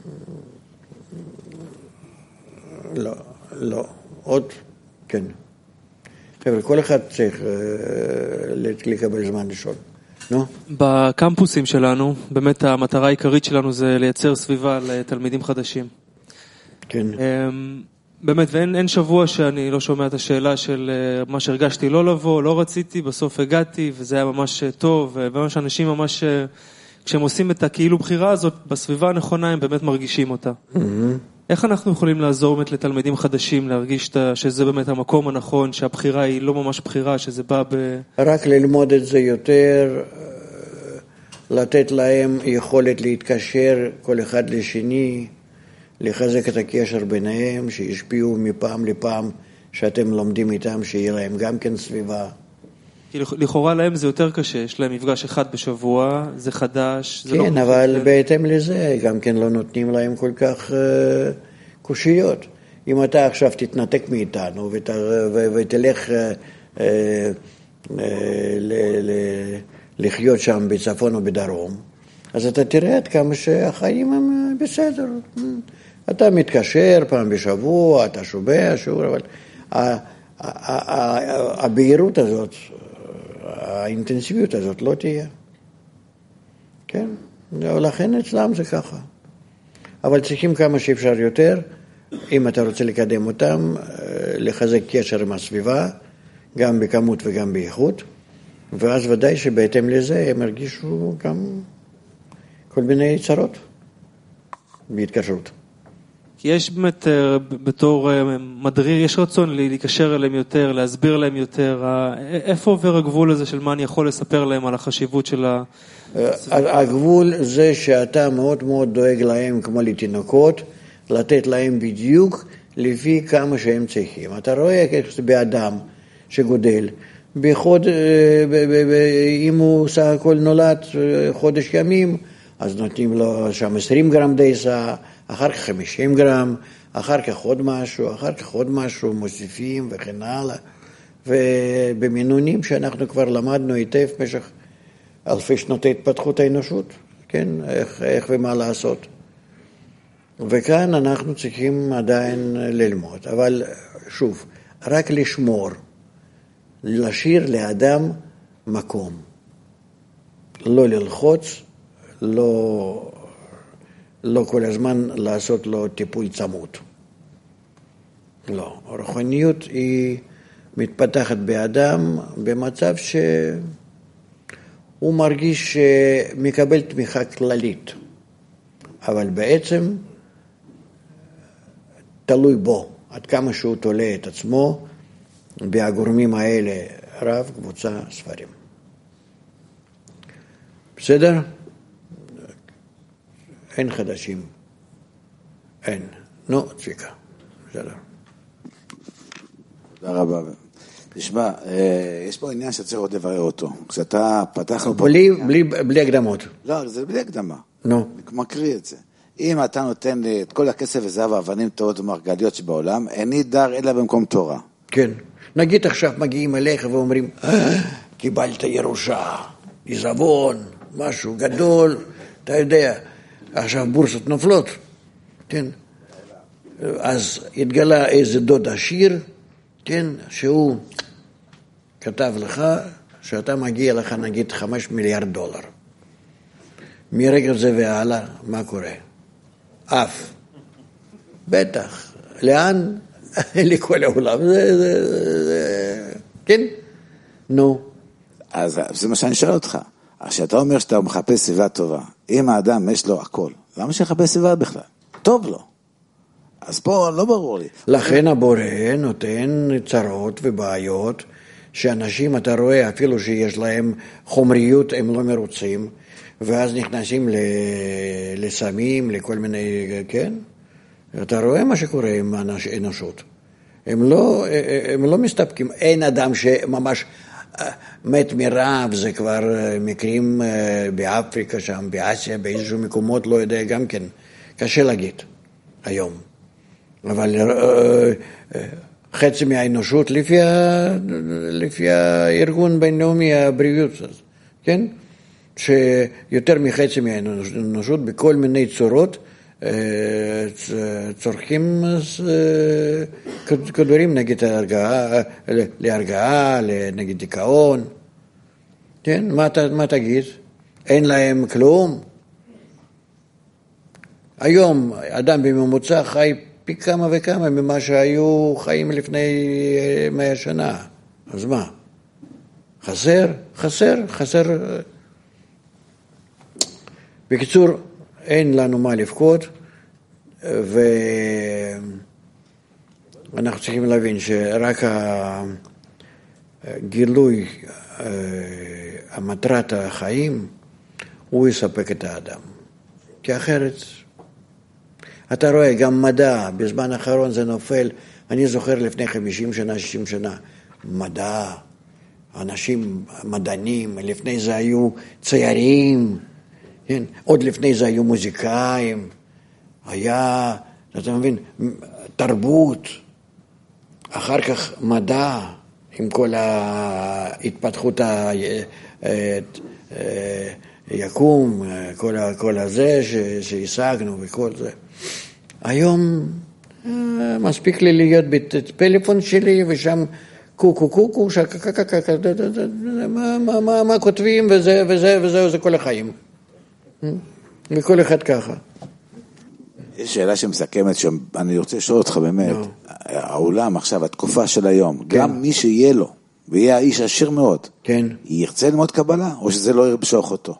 לא, לא, עוד, כן. חבר'ה, כל אחד צריך לקבל זמן לשאול. נו? בקמפוסים שלנו, באמת המטרה העיקרית שלנו זה לייצר סביבה לתלמידים חדשים. כן. באמת, ואין אין שבוע שאני לא שומע את השאלה של מה שהרגשתי לא לבוא, לא רציתי, בסוף הגעתי, וזה היה ממש טוב, וממש אנשים ממש, כשהם עושים את הכאילו בחירה הזאת, בסביבה הנכונה הם באמת מרגישים אותה. איך אנחנו יכולים לעזור באמת לתלמידים חדשים, להרגיש שזה באמת המקום הנכון, שהבחירה היא לא ממש בחירה, שזה בא ב... רק ללמוד את זה יותר, לתת להם יכולת להתקשר כל אחד לשני, לחזק את הקשר ביניהם, שישפיעו מפעם לפעם שאתם לומדים איתם, שיהיה להם גם כן סביבה. כי לכאורה להם זה יותר קשה, יש להם מפגש אחד בשבוע, זה חדש, זה כן, לא... אבל בהתאם לזה גם כן לא נותנים להם כל כך uh, קושיות. אם אתה עכשיו תתנתק מאיתנו ות, ו, ותלך uh, uh, uh, ל, ל, לחיות שם בצפון או בדרום, אז אתה תראה עד כמה שהחיים הם בסדר. אתה מתקשר פעם בשבוע, אתה שומע שיעור, אבל הבהירות הזאת, האינטנסיביות הזאת לא תהיה. כן? ולכן אצלם זה ככה. אבל צריכים כמה שאפשר יותר, אם אתה רוצה לקדם אותם, לחזק קשר עם הסביבה, גם בכמות וגם באיכות, ואז ודאי שבהתאם לזה הם הרגישו גם כל מיני צרות בהתקשרות. כי יש באמת, בתור מדריר, יש רצון להיקשר אליהם יותר, להסביר להם יותר. איפה עובר הגבול הזה של מה אני יכול לספר להם על החשיבות של ה... הגבול זה שאתה מאוד מאוד דואג להם כמו לתינוקות, לתת להם בדיוק לפי כמה שהם צריכים. אתה רואה איך באדם שגודל, בחוד, אם הוא סך הכל נולד חודש ימים, אז נותנים לו שם עשרים גרם דייסה, אחר כך חמישים גרם, אחר כך עוד משהו, אחר כך עוד משהו, מוסיפים וכן הלאה. ובמינונים שאנחנו כבר למדנו היטב במשך אלפי שנות ההתפתחות האנושות, כן, איך, איך ומה לעשות. וכאן אנחנו צריכים עדיין ללמוד, אבל שוב, רק לשמור, להשאיר לאדם מקום, לא ללחוץ, לא, לא כל הזמן לעשות לו טיפול צמוד. לא, הרוחניות היא מתפתחת באדם במצב שהוא מרגיש שמקבל תמיכה כללית, אבל בעצם תלוי בו, עד כמה שהוא תולה את עצמו בהגורמים האלה, רב, קבוצה, ספרים. בסדר? אין חדשים. אין. נו, צ'יקה. בסדר. תודה רבה. תשמע, יש פה עניין שצריך עוד לברר אותו. כשאתה פתחנו פה... בלי, בלי, בלי הקדמות. לא, זה בלי הקדמה. נו. אני מקריא את זה. אם אתה נותן לי את כל הכסף וזהב האבנים טובות ומרגליות שבעולם, איני דר אלא במקום תורה. כן. נגיד עכשיו מגיעים אליך ואומרים, קיבלת ירושה, עיזבון, משהו גדול, אתה יודע, עכשיו בורסות נופלות, כן? אז התגלה איזה דוד עשיר, כן? שהוא כתב לך שאתה מגיע לך נגיד חמש מיליארד דולר. מרגע זה והלאה, מה קורה? אף. בטח. לאן? לכל העולם. זה, זה, זה, כן? נו. אז זה מה שאני שואל אותך. כשאתה אומר שאתה מחפש סביבה טובה, אם האדם יש לו הכל, למה שיחפש סביבה בכלל? טוב לו. אז פה לא ברור לי. לכן הבורא נותן צרות ובעיות, שאנשים, אתה רואה, אפילו שיש להם חומריות, הם לא מרוצים, ואז נכנסים לסמים, לכל מיני, כן? אתה רואה מה שקורה עם האנושות. הם לא, הם לא מסתפקים. אין אדם שממש מת מרעב, זה כבר מקרים באפריקה שם, באסיה, באיזשהו מקומות, לא יודע, גם כן. קשה להגיד היום. אבל חצי מהאנושות לפי, ה, לפי הארגון בינלאומי הבריאות, כן? שיותר מחצי מהאנושות בכל מיני צורות צורכים כדורים נגד הרגעה, להרגעה, נגד דיכאון. כן, מה, מה תגיד? אין להם כלום? היום אדם בממוצע חי פי כמה וכמה ממה שהיו חיים לפני מאה שנה. אז מה? חסר? חסר? חסר? בקיצור, אין לנו מה לבכות, ואנחנו צריכים להבין שרק הגילוי, המטרת החיים, הוא יספק את האדם. כי אחרת, אתה רואה, גם מדע, בזמן האחרון זה נופל, אני זוכר לפני חמישים שנה, שישים שנה, מדע, אנשים מדענים, לפני זה היו ציירים, כן? עוד לפני זה היו מוזיקאים, היה, אתה מבין, תרבות, אחר כך מדע, עם כל ההתפתחות היקום, כל, כל הזה שהשגנו וכל זה. היום מספיק לי להיות בפלאפון שלי ושם קוקו קוקו, מה כותבים וזה וזה וזה וזה כל החיים. וכל אחד ככה. יש שאלה שמסכמת, שאני רוצה לשאול אותך באמת, העולם עכשיו, התקופה של היום, גם מי שיהיה לו, ויהיה האיש עשיר מאוד, ירצה ללמוד קבלה, או שזה לא ירשוך אותו?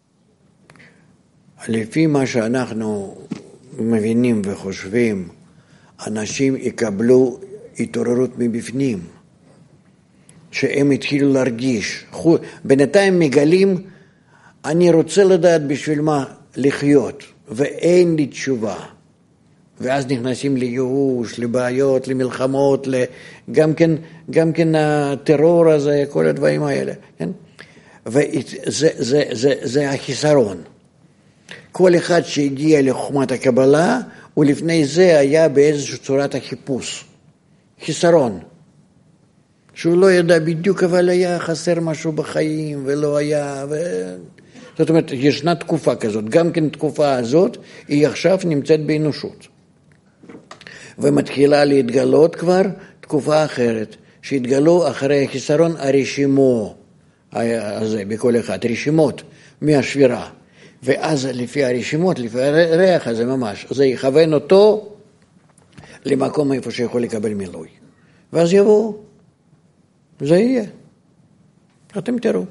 לפי מה שאנחנו מבינים וחושבים, אנשים יקבלו התעוררות מבפנים, שהם התחילו להרגיש. בינתיים מגלים, אני רוצה לדעת בשביל מה לחיות, ואין לי תשובה. ואז נכנסים לייאוש, לבעיות, למלחמות, גם כן, גם כן הטרור הזה, כל הדברים האלה. כן? וזה זה, זה, זה החיסרון. כל אחד שהגיע לחוכמת הקבלה, ולפני זה היה באיזושהי צורת החיפוש. חיסרון. שהוא לא ידע בדיוק, אבל היה חסר משהו בחיים, ולא היה... ו... זאת אומרת, ישנה תקופה כזאת. גם כן תקופה הזאת, היא עכשיו נמצאת באנושות. ומתחילה להתגלות כבר תקופה אחרת, שהתגלו אחרי החיסרון הרשימו הזה, בכל אחד, רשימות מהשבירה. ואז לפי הרשימות, לפי הריח הזה ממש, זה יכוון אותו למקום איפה שיכול לקבל מילוי. ואז יבואו, זה יהיה. אתם תראו.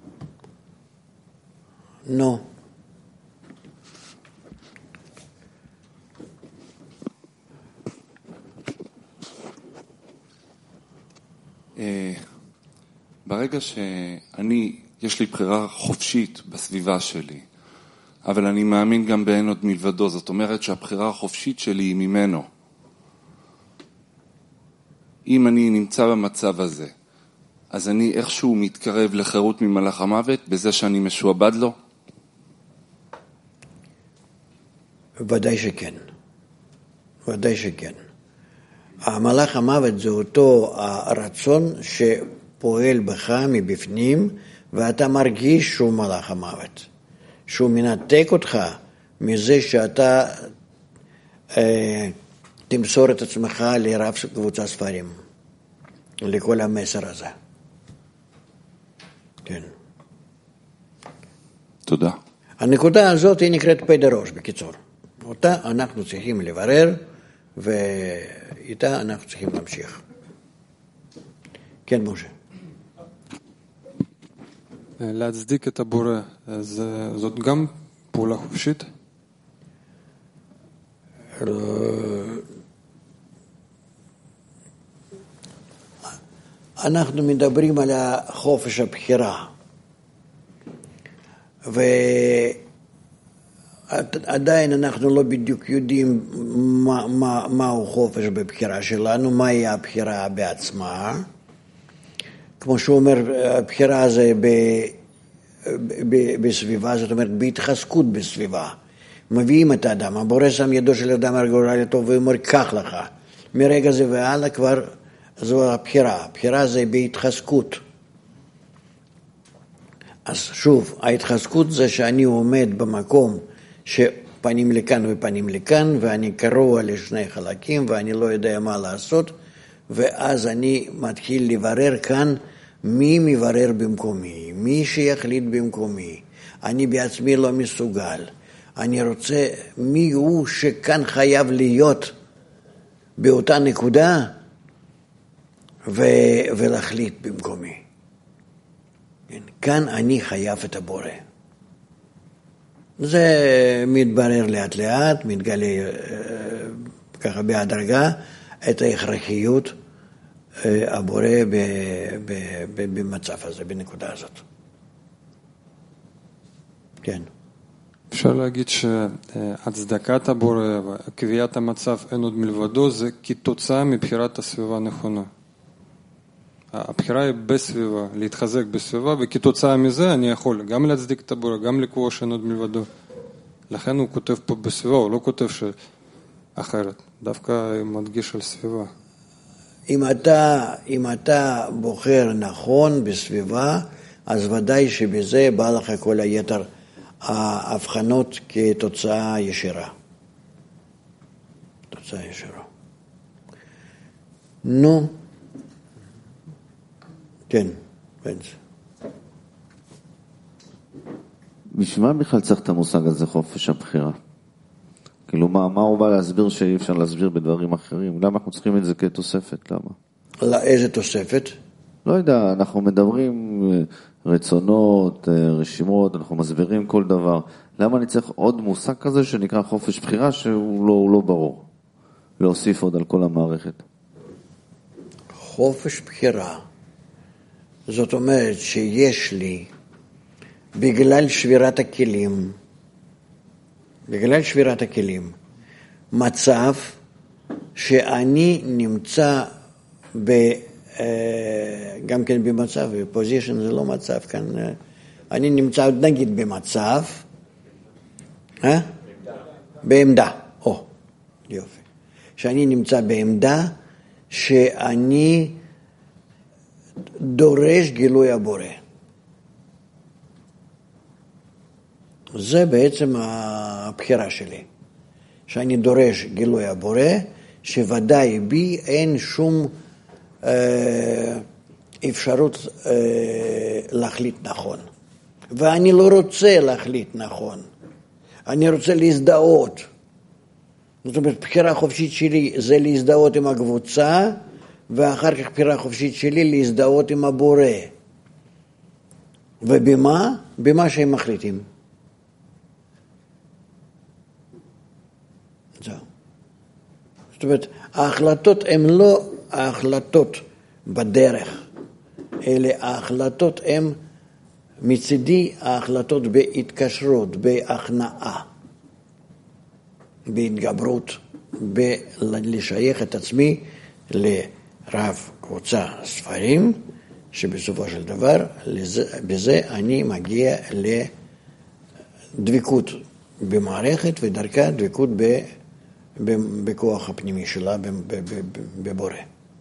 נו. ברגע שאני, יש לי בחירה חופשית בסביבה שלי, אבל אני מאמין גם באין עוד מלבדו, זאת אומרת שהבחירה החופשית שלי היא ממנו. אם אני נמצא במצב הזה, אז אני איכשהו מתקרב לחירות ממלאך המוות בזה שאני משועבד לו? ודאי שכן. ודאי שכן. המלאך המוות זה אותו הרצון שפועל בך מבפנים, ואתה מרגיש שהוא מלאך המוות. שהוא מנתק אותך מזה שאתה אה, תמסור את עצמך לרב של קבוצה ספרים, לכל המסר הזה. כן. תודה. הנקודה הזאת היא נקראת פדר ראש, בקיצור. אותה אנחנו צריכים לברר, ואיתה אנחנו צריכים להמשיך. כן, משה. להצדיק את הבורא, אז זאת גם פעולה חופשית? אנחנו מדברים על חופש הבחירה, ועדיין אנחנו לא בדיוק יודעים מה, מה, מהו חופש בבחירה שלנו, מהי הבחירה בעצמה. כמו שהוא אומר, הבחירה זה ב, ב, בסביבה, זאת אומרת בהתחזקות בסביבה. מביאים את האדם, הבורא שם ידו של אדם על גורלתו ואומר, קח לך. מרגע זה והלאה כבר זו הבחירה. הבחירה זה בהתחזקות. אז שוב, ההתחזקות זה שאני עומד במקום שפנים לכאן ופנים לכאן, ואני קרוע לשני חלקים, ואני לא יודע מה לעשות, ואז אני מתחיל לברר כאן מי מברר במקומי, מי שיחליט במקומי, אני בעצמי לא מסוגל, אני רוצה מי הוא שכאן חייב להיות באותה נקודה ו... ולהחליט במקומי. כאן אני חייב את הבורא. זה מתברר לאט לאט, מתגלה ככה בהדרגה את ההכרחיות הבורא במצב הזה, בנקודה הזאת. כן. אפשר להגיד שהצדקת הבורא וקביעת המצב אין עוד מלבדו זה כתוצאה מבחירת הסביבה הנכונה. הבחירה היא בסביבה, להתחזק בסביבה, וכתוצאה מזה אני יכול גם להצדיק את הבורא, גם לקבוע שאין עוד מלבדו. לכן הוא כותב פה בסביבה, הוא לא כותב שאחרת, דווקא מדגיש על סביבה. אם אתה, אם אתה בוחר נכון בסביבה, אז ודאי שבזה בא לך כל היתר ההבחנות כתוצאה ישירה. תוצאה ישירה. נו, כן, בן זה. בשביל מה בכלל צריך את המושג הזה חופש הבחירה? כאילו מה, מה הוא בא להסביר שאי אפשר להסביר בדברים אחרים? למה אנחנו צריכים את זה כתוספת? למה? איזה תוספת? לא יודע, אנחנו מדברים רצונות, רשימות, אנחנו מסבירים כל דבר. למה אני צריך עוד מושג כזה שנקרא חופש בחירה שהוא לא, הוא לא ברור? להוסיף עוד על כל המערכת. חופש בחירה. זאת אומרת שיש לי, בגלל שבירת הכלים, בגלל שבירת הכלים, מצב שאני נמצא ב, גם כן במצב, פוזישן זה לא מצב כאן, אני נמצא נגיד במצב, אה? בעמדה, או, יופי, שאני נמצא בעמדה שאני דורש גילוי הבורא. זה בעצם הבחירה שלי, שאני דורש גילוי הבורא, שוודאי בי אין שום אה, אפשרות אה, להחליט נכון. ואני לא רוצה להחליט נכון. אני רוצה להזדהות. זאת אומרת, בחירה חופשית שלי זה להזדהות עם הקבוצה, ואחר כך בחירה חופשית שלי להזדהות עם הבורא. ובמה? במה שהם מחליטים. זהו. זאת אומרת, ההחלטות הן לא ההחלטות בדרך, אלא ההחלטות הן מצידי ההחלטות בהתקשרות, בהכנעה, בהתגברות, בלשייך את עצמי לרב קבוצה ספרים, שבסופו של דבר לזה, בזה אני מגיע לדבקות במערכת ודרכה דבקות ב, ב, בכוח הפנימי שלה בבורא.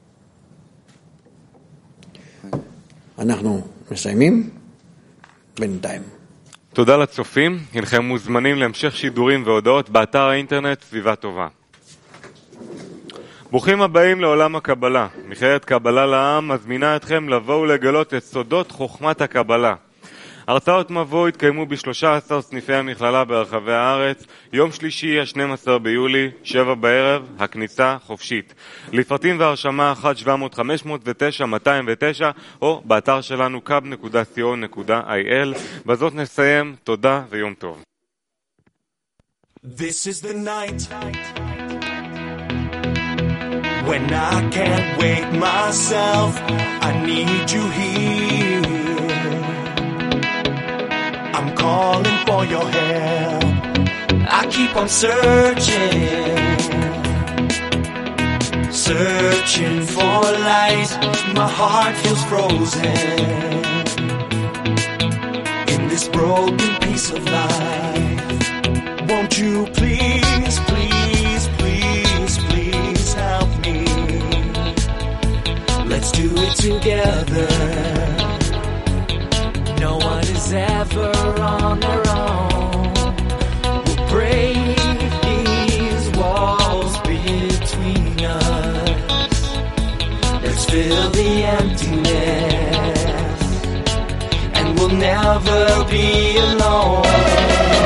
אנחנו מסיימים בינתיים. תודה לצופים, הנכם מוזמנים להמשך שידורים והודעות באתר האינטרנט סביבה טובה. ברוכים הבאים לעולם הקבלה. מכללת קבלה לעם מזמינה אתכם לבוא ולגלות את סודות חוכמת הקבלה. הרצאות מבוא התקיימו ב-שלושה עשר סניפי המכללה ברחבי הארץ, יום שלישי ה-שנים עשר ביולי, שבע בערב, הכניסה חופשית. לפרטים והרשמה אחת שבע מאות חמש מאות ותשע מאתיים ותשע או באתר שלנו קאב נקודה סי או נקודה איי אל. בזאת נסיים, תודה ויום טוב. This is the night when I can't wake myself, I need you here. I'm calling for your help, I keep on searching, searching for light, my heart feels frozen in this broken piece of life. Won't you please, please, please, please help me? Let's do it together. No one is ever on their own. We'll break these walls between us. Let's fill the emptiness. never be alone.